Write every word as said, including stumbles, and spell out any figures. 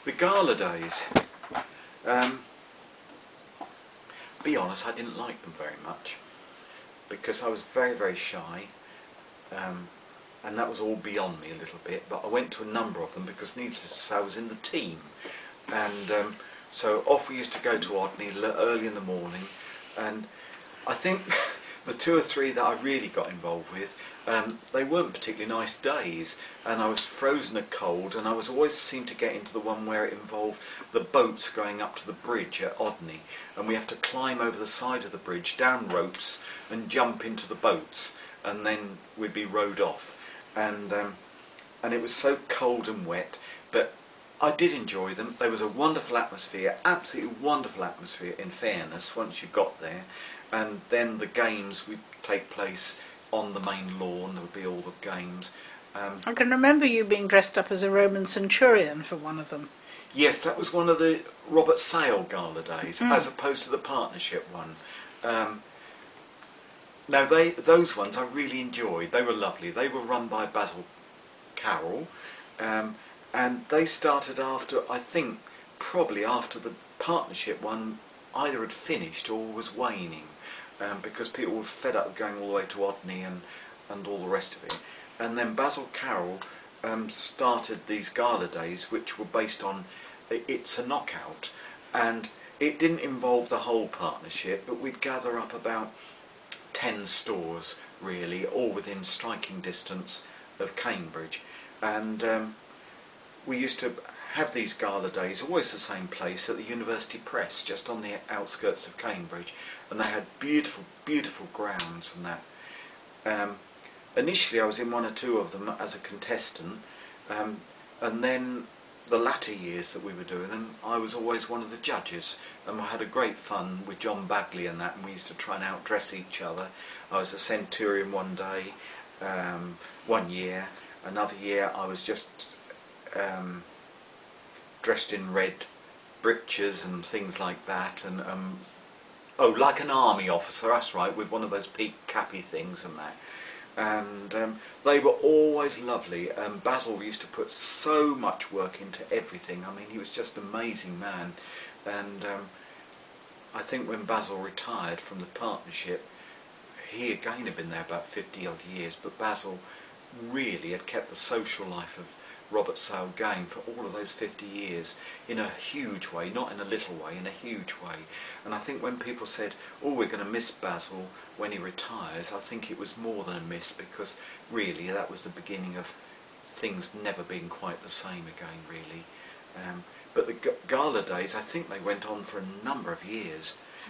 The gala days, um, be honest, I didn't like them very much because I was very, very shy, um, and that was all beyond me a little bit. But I went to a number of them because, needless to say, I was in the team, and um, so off we used to go to Odney early in the morning. And I think the two or three that I really got involved with, um, they weren't particularly nice days, and I was frozen at cold, and I was always seemed to get into the one where it involved the boats going up to the bridge at Odney, and we have to climb over the side of the bridge, down ropes, and jump into the boats, and then we'd be rowed off. And um, and it was so cold and wet, but I did enjoy them. There was a wonderful atmosphere, absolutely wonderful atmosphere, in fairness, once you got there. And then the games would take place on the main lawn. There would be all the games. Um, I can remember you being dressed up as a Roman centurion for one of them. Yes, that was one of the Robert Sale gala days, Mm. as opposed to the partnership one. Um, now, they those ones I really enjoyed. They were lovely. They were run by Basil Carroll, um, and they started after, I think, probably after the partnership one either had finished or was waning, um, because people were fed up going all the way to Odney and, and all the rest of it. And then Basil Carroll um, started these gala days, which were based on It's a Knockout, and it didn't involve the whole partnership, but we'd gather up about ten stores, really, all within striking distance of Cambridge. And um, we used to have these gala days, always the same place, at the University Press, just on the outskirts of Cambridge, and they had beautiful, beautiful grounds and that. Um, initially I was in one or two of them as a contestant, um, and then the latter years that we were doing them, I was always one of the judges, and I had a great fun with John Bagley and that, and we used to try and outdress each other. I was a centurion one day, um, one year. Another year I was just um, dressed in red breeches and things like that, and um, oh, like an army officer, that's right, with one of those peak cappy things and that. And um, they were always lovely. Um, Basil used to put so much work into everything. I mean, he was just an amazing man. And um, I think when Basil retired from the partnership, he again had been there about fifty odd years, but Basil really had kept the social life of Robert Sale going for all of those fifty years in a huge way, not in a little way, in a huge way. And I think when people said, oh, we're going to miss Basil when he retires, I think it was more than a miss, because really that was the beginning of things never being quite the same again, really. Um, but the g- gala days, I think they went on for a number of years.